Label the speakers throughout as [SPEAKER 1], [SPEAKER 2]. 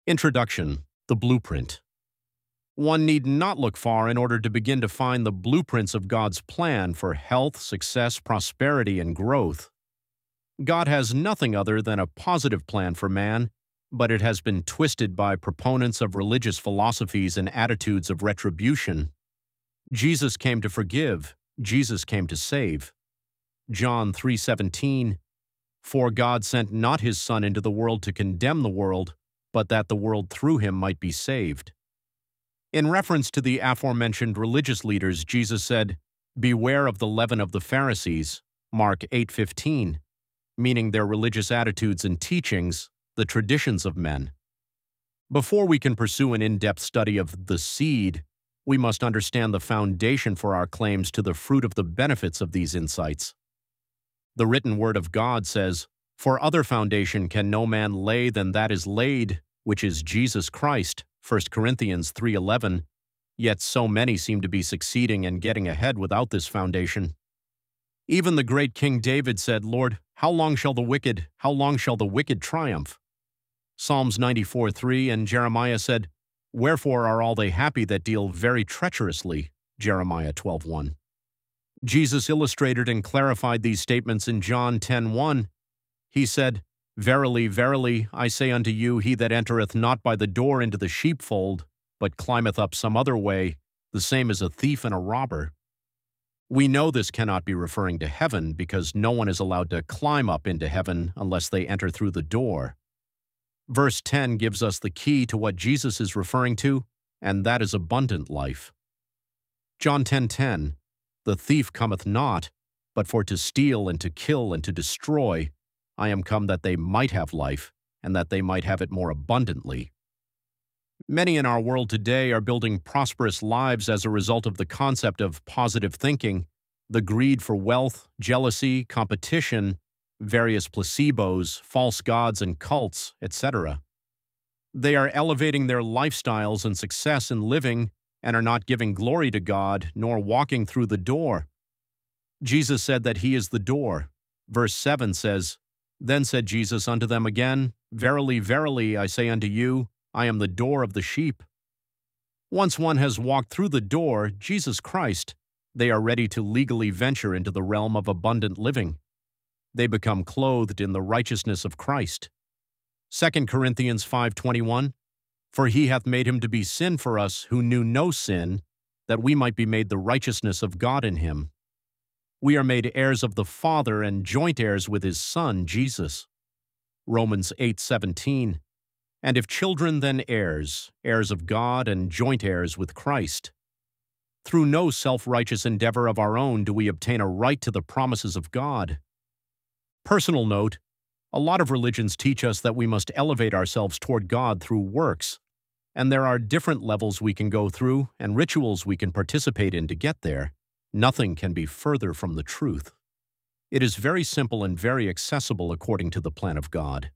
[SPEAKER 1] Introduction: The Blueprint. One need not look far in order to begin to find the blueprints of God's plan for health, success, prosperity, and growth. God has nothing other than a positive plan for man, but it has been twisted by proponents of religious philosophies and attitudes of retribution. Jesus came to forgive. Jesus came to save. John 3:17, "For God sent not his Son into the world to condemn the world, but that the world through him might be saved." In reference to the aforementioned religious leaders, Jesus said, "Beware of the leaven of the Pharisees," Mark 8:15, meaning their religious attitudes and teachings, the traditions of men. Before we can pursue an in-depth study of the seed, we must understand the foundation for our claims to the fruit of the benefits of these insights. The written word of God says, "For other foundation can no man lay than that is laid, which is Jesus Christ," 1 Corinthians 3:11, yet so many seem to be succeeding and getting ahead without this foundation. Even the great King David said, "Lord, how long shall the wicked triumph?" Psalms 94:3 and Jeremiah said, "Wherefore are all they happy that deal very treacherously?" Jeremiah 12:1. Jesus illustrated and clarified these statements in John 10:1. He said, "Verily, verily, I say unto you, he that entereth not by the door into the sheepfold, but climbeth up some other way, the same is a thief and a robber." We know this cannot be referring to heaven, because no one is allowed to climb up into heaven unless they enter through the door. Verse 10 gives us the key to what Jesus is referring to, and that is abundant life. John 10:10, "The thief cometh not, but for to steal and to kill and to destroy. I am come that they might have life, and that they might have it more abundantly." Many in our world today are building prosperous lives as a result of the concept of positive thinking, the greed for wealth, jealousy, competition, various placebos, false gods and cults, etc. They are elevating their lifestyles and success in living and are not giving glory to God nor walking through the door. Jesus said that he is the door. Verse 7 says, "Then said Jesus unto them again, Verily, verily, I say unto you, I am the door of the sheep." Once one has walked through the door, Jesus Christ, they are ready to legally venture into the realm of abundant living. They become clothed in the righteousness of Christ. 2 Corinthians 5:21, "For he hath made him to be sin for us who knew no sin, that we might be made the righteousness of God in him." We are made heirs of the Father and joint heirs with his Son, Jesus. Romans 8:17, "And if children, then heirs, heirs of God and joint heirs with Christ. Through no self-righteous endeavor of our own do we obtain a right to the promises of God." Personal note: a lot of religions teach us that we must elevate ourselves toward God through works, and there are different levels we can go through and rituals we can participate in to get there. Nothing can be further from the truth. It is very simple and very accessible according to the plan of God.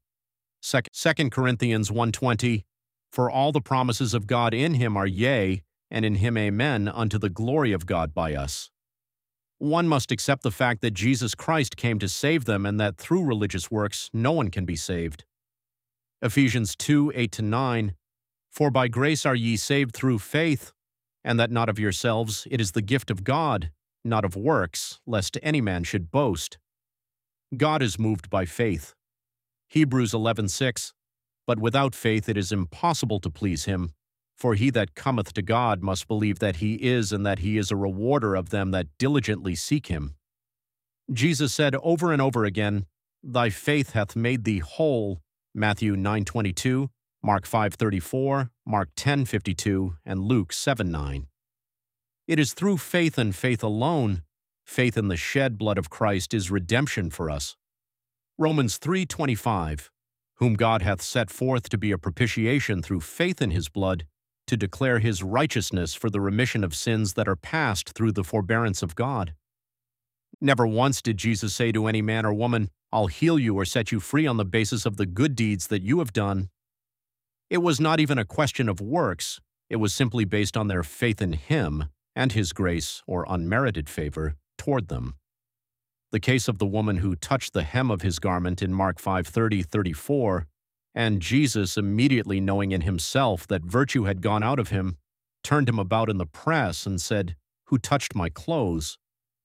[SPEAKER 1] 2 Corinthians 1:20, "For all the promises of God in him are yea, and in him amen, unto the glory of God by us." One must accept the fact that Jesus Christ came to save them and that through religious works no one can be saved. Ephesians 2:8-9, "For by grace are ye saved through faith, and that not of yourselves, it is the gift of God, not of works, lest any man should boast." God is moved by faith. Hebrews 11:6, "But without faith it is impossible to please him. For he that cometh to God must believe that he is, and that he is a rewarder of them that diligently seek him." Jesus said over and over again, "Thy faith hath made thee whole," Matthew 9:22, Mark 5:34, Mark 10:52, and Luke 7:9. It is through faith and faith alone. Faith in the shed blood of Christ is redemption for us. Romans 3:25, "Whom God hath set forth to be a propitiation through faith in his blood, to declare his righteousness for the remission of sins that are past through the forbearance of God." Never once did Jesus say to any man or woman, "I'll heal you or set you free on the basis of the good deeds that you have done." It was not even a question of works. It was simply based on their faith in him and his grace or unmerited favor toward them. The case of the woman who touched the hem of his garment in Mark 5:30-34 And Jesus, immediately knowing in himself that virtue had gone out of him, turned him about in the press and said, "Who touched my clothes?"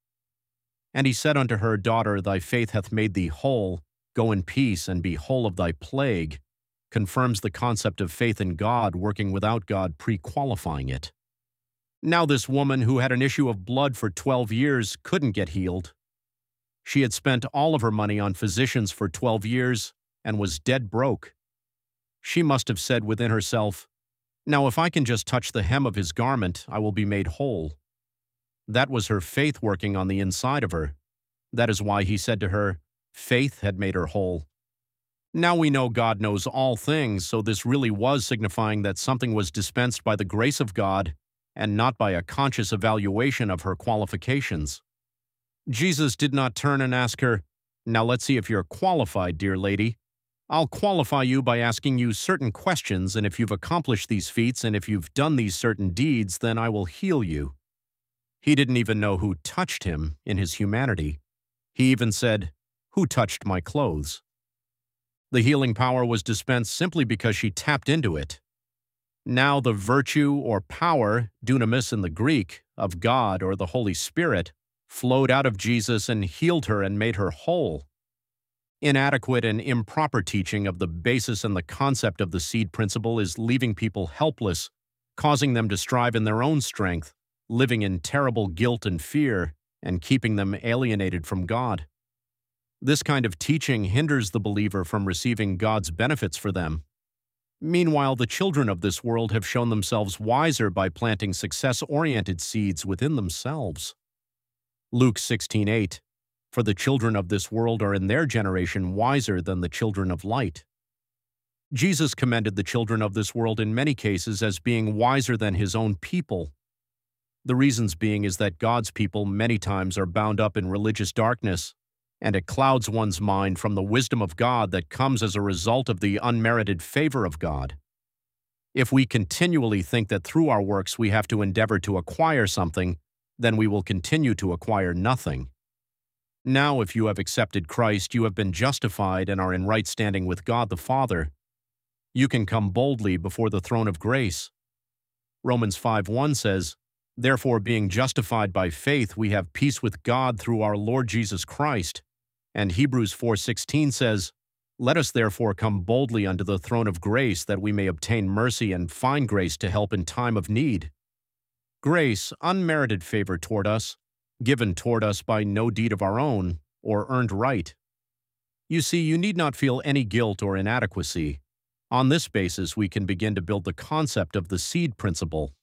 [SPEAKER 1] And he said unto her, "Daughter, thy faith hath made thee whole. Go in peace and be whole of thy plague." Confirms the concept of faith in God working without God, pre-qualifying it. Now this woman who had an issue of blood for 12 years couldn't get healed. She had spent all of her money on physicians for 12 years and was dead broke. She must have said within herself, "Now if I can just touch the hem of his garment, I will be made whole." That was her faith working on the inside of her. That is why he said to her, faith had made her whole. Now we know God knows all things, so this really was signifying that something was dispensed by the grace of God and not by a conscious evaluation of her qualifications. Jesus did not turn and ask her, "Now let's see if you're qualified, dear lady. I'll qualify you by asking you certain questions, and if you've accomplished these feats and if you've done these certain deeds, then I will heal you." He didn't even know who touched him in his humanity. He even said, "Who touched my clothes?" The healing power was dispensed simply because she tapped into it. Now the virtue or power, dunamis in the Greek, of God or the Holy Spirit, flowed out of Jesus and healed her and made her whole. Inadequate and improper teaching of the basis and the concept of the seed principle is leaving people helpless, causing them to strive in their own strength, living in terrible guilt and fear, and keeping them alienated from God. This kind of teaching hinders the believer from receiving God's benefits for them. Meanwhile, the children of this world have shown themselves wiser by planting success-oriented seeds within themselves. Luke 16:8, "For the children of this world are in their generation wiser than the children of light." Jesus commended the children of this world in many cases as being wiser than his own people. The reasons being is that God's people many times are bound up in religious darkness, and it clouds one's mind from the wisdom of God that comes as a result of the unmerited favor of God. If we continually think that through our works we have to endeavor to acquire something, then we will continue to acquire nothing. Now, if you have accepted Christ, you have been justified and are in right standing with God the Father. You can come boldly before the throne of grace. Romans 5:1 says, "Therefore, being justified by faith, we have peace with God through our Lord Jesus Christ." And Hebrews 4:16 says, "Let us therefore come boldly unto the throne of grace, that we may obtain mercy and find grace to help in time of need." Grace, unmerited favor toward us, given toward us by no deed of our own, or earned right. You see, you need not feel any guilt or inadequacy. On this basis, we can begin to build the concept of the seed principle.